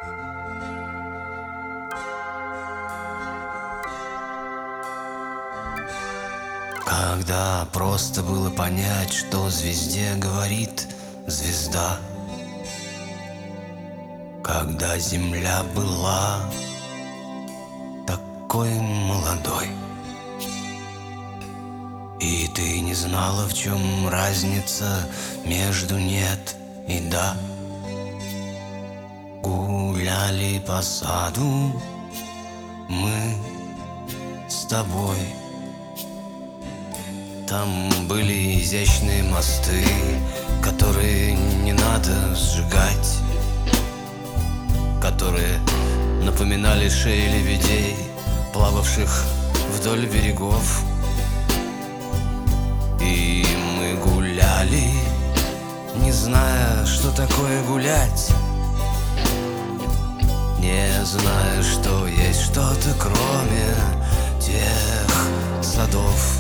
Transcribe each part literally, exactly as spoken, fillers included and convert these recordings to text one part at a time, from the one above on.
Когда просто было понять, что звезде говорит звезда. Когда земля была такой молодой, и ты не знала, в чем разница между нет и да. Гуляли по саду мы с тобой. Там были изящные мосты, которые не надо сжигать, которые напоминали шеи лебедей, плававших вдоль берегов. И мы гуляли, не зная, что такое гулять, не зная, что есть что-то кроме тех садов.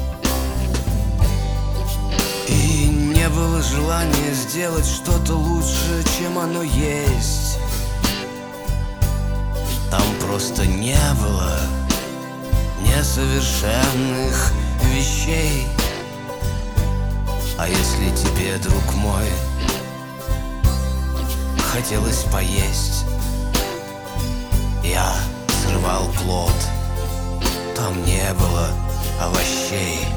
И не было желания сделать что-то лучше, чем оно есть. Там просто не было несовершенных вещей. А если тебе, друг мой, хотелось поесть, я срывал плод, там не было овощей.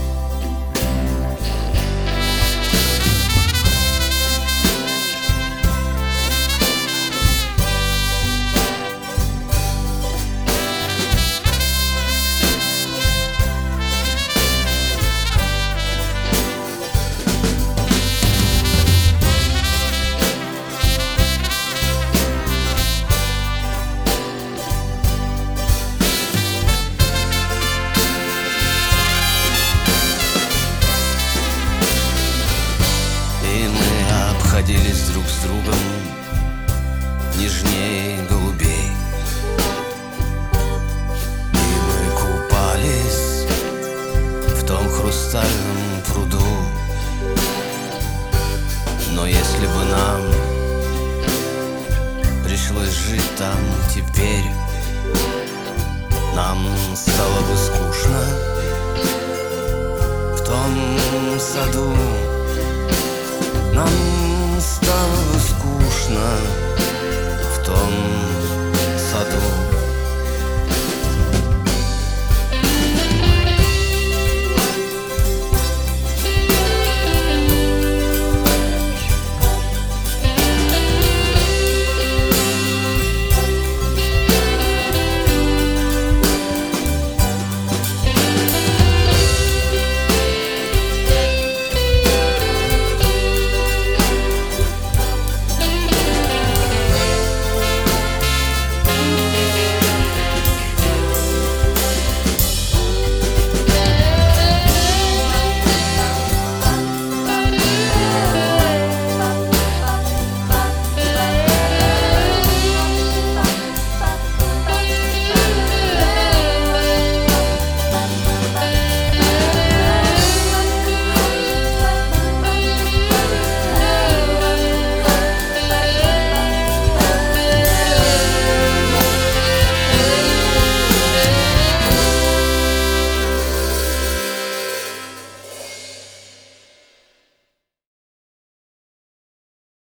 Обходились друг с другом нежнее голубей, и мы купались в том хрустальном пруду. Но если бы нам пришлось жить там теперь, нам стало бы скучно в том саду. Нам стало скучно